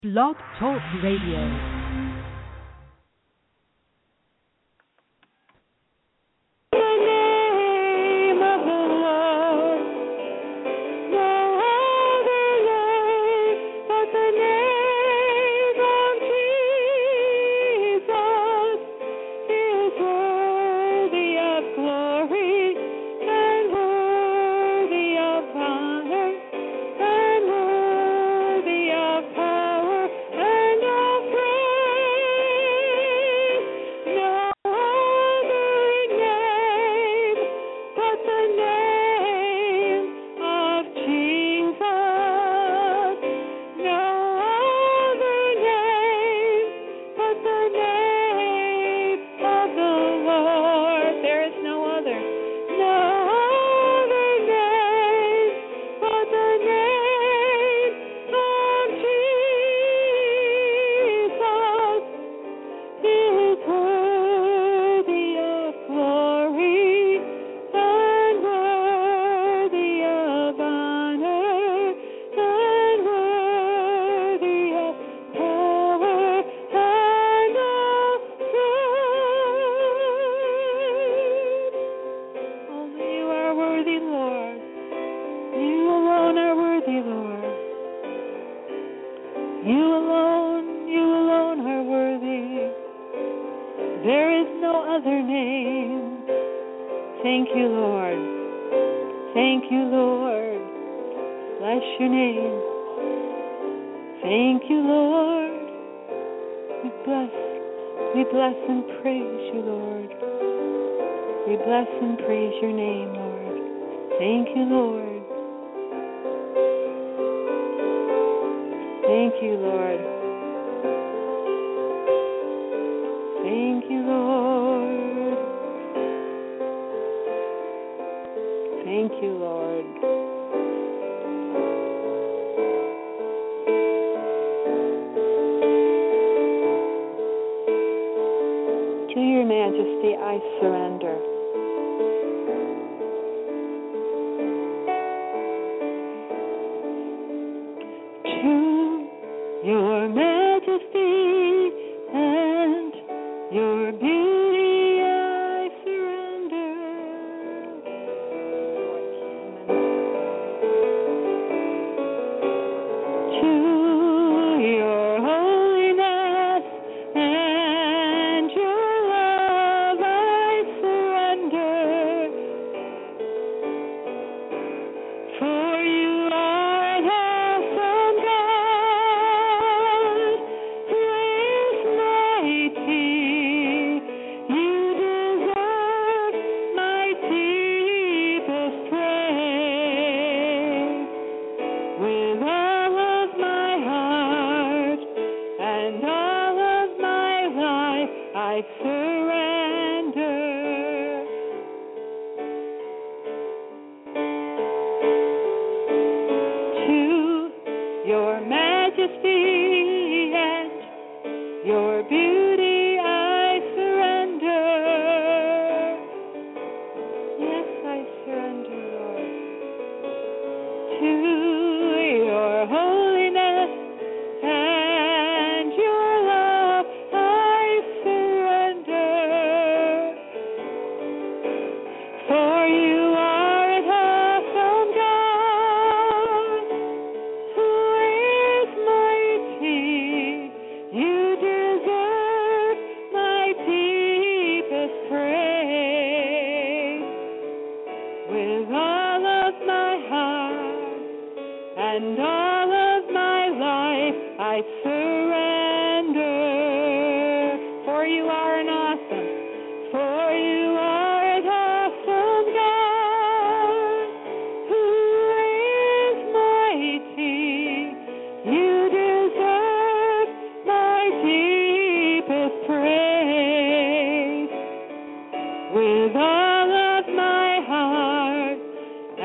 Blog Talk Radio.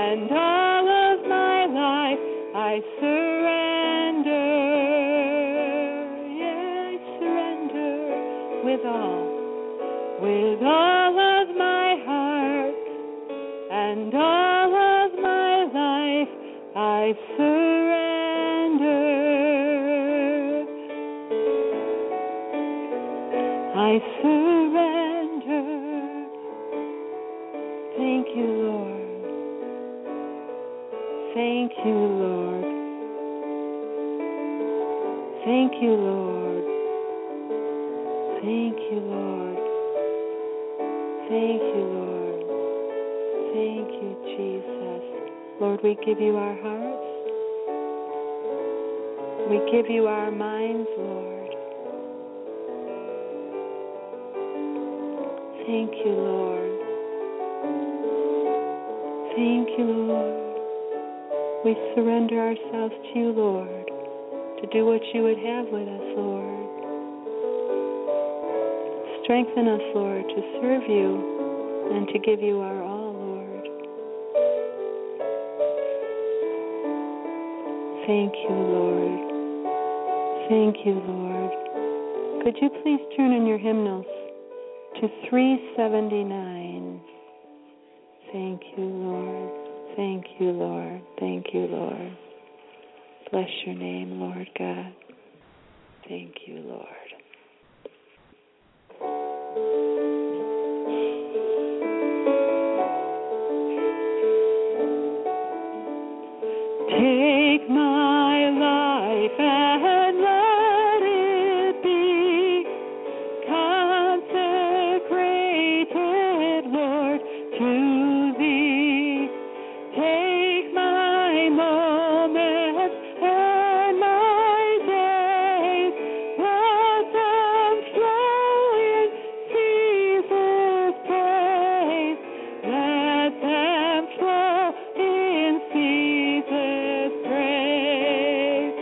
I surrender. I surrender. Thank you, Lord. Thank you, Lord. Thank you, Lord. Thank you, Lord. Thank you, Lord. Thank you, Jesus. Lord, we give you our hearts. We give you our minds, Lord. Thank you, Lord. Thank you, Lord. We surrender ourselves to you, Lord, to do what you would have with us, Lord. Strengthen us, Lord, to serve you and to give you our all, Lord. Thank you, Lord. Thank you, Lord. Could you please turn in your hymnals to 379? Thank you, Lord. Thank you, Lord. Thank you, Lord. Bless your name, Lord God. Thank you, Lord. Take my life and let it be consecrated, Lord, to Thee. Take my moments and my days, let them flow in Jesus' praise. Let them flow in Jesus' praise.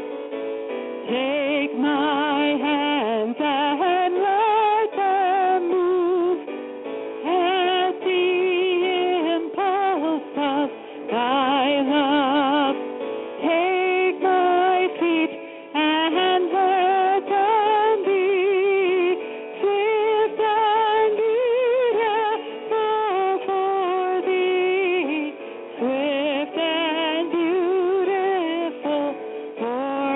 Take my hands and let them move at the impulse of Thy love. Take my feet and let them be swift and beautiful for Thee. Swift and beautiful for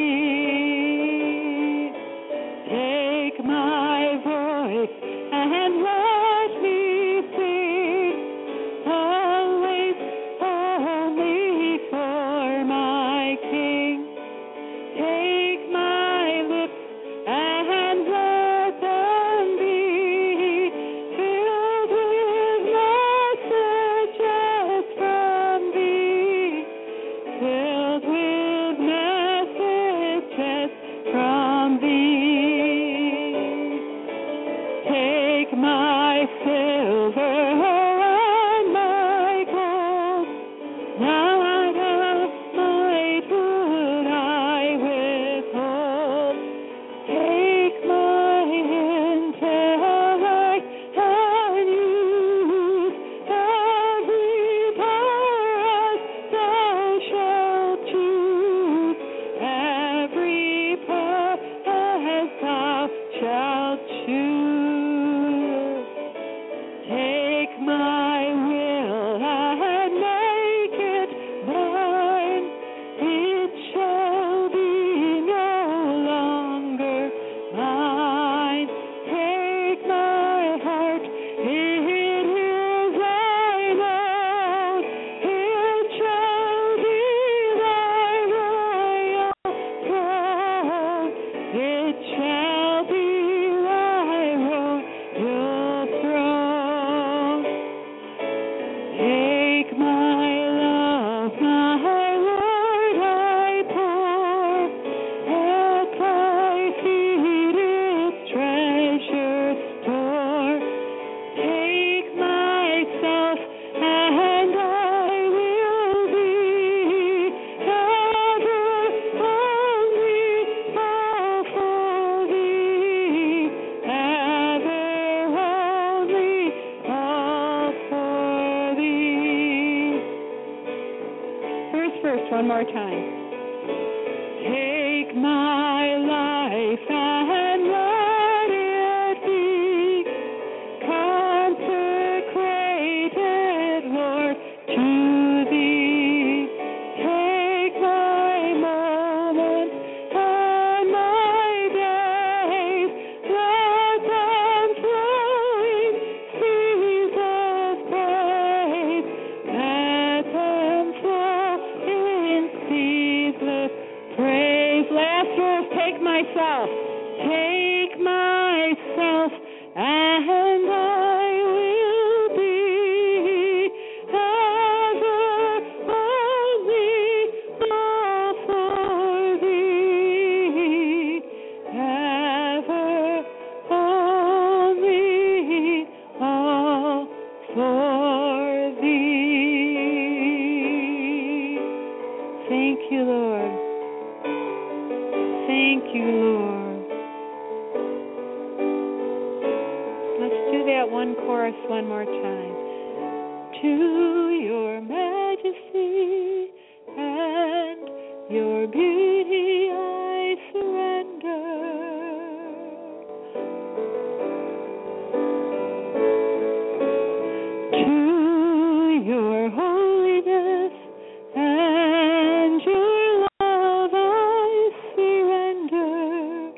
Thee. Take my voice and let me sing, always only for my King. Take my lips and let them be filled with messages from Thee. Filled with messages from Thee. Take my silver and my gold, not of might would I withhold. Take my intellect and use every part Thou shalt choose. Every part as Thou shalt choose. Take my will and make it thine. It shall be no longer mine. Take my heart, it is Thine own. It shall be Thy royal throne. It shall be Thy royal throne. Take my love, my Lord, I pour at Thy feet its treasure store. Take myself and I will be ever only all for Thee. Ever only all for Thee. Verse one more time. Take my life and let it be consecrated, Lord, to Thee. Take my moments and my days, let myself. Take myself, and I will be ever only all for thee. Ever only all for thee. Thank you, Lord. Thank you, Lord. Let's do that one chorus one more time. To your majesty and your beauty I surrender. To your holiness and your love I surrender.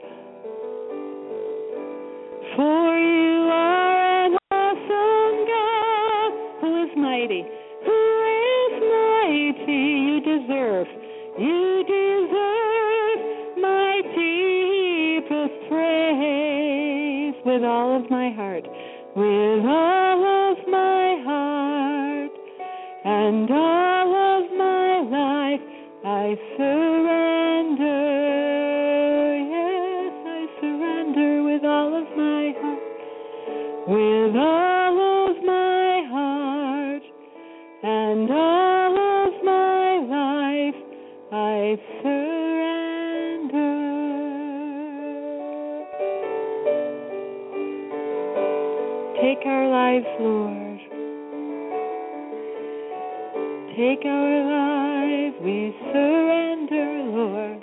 For you are an awesome God who is mighty. Who is mighty? You deserve my deepest praise with all of my heart. With all of my heart and all of my life I surrender. Yes, I surrender with all of my heart. With all of my heart and all of my life I surrender. Take our lives, Lord. Take our lives, we surrender, Lord.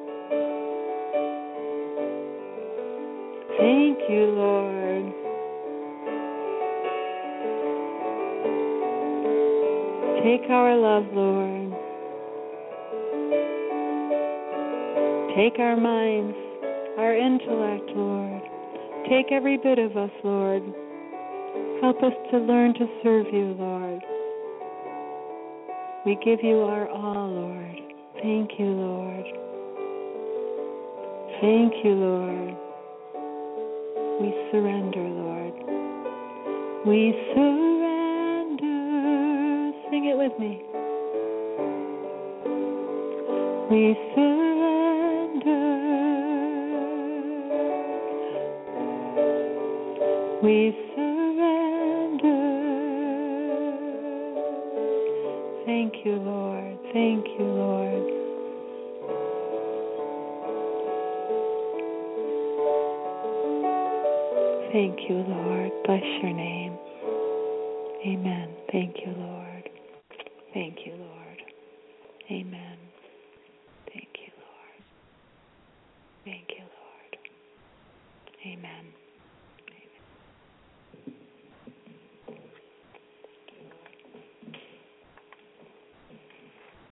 Thank you, Lord. Take our love, Lord. Take our minds, our intellect, Lord. Take every bit of us, Lord. Help us to learn to serve you, Lord. We give you our all, Lord. Thank you, Lord. Thank you, Lord. We surrender, Lord. We surrender. Sing it with me. We surrender. We surrender. Thank you, Lord. Thank you, Lord. Thank you, Lord. Bless your name. Amen. Thank you, Lord. Thank you, Lord. Amen. Thank you, Lord. Thank you, Lord. Amen.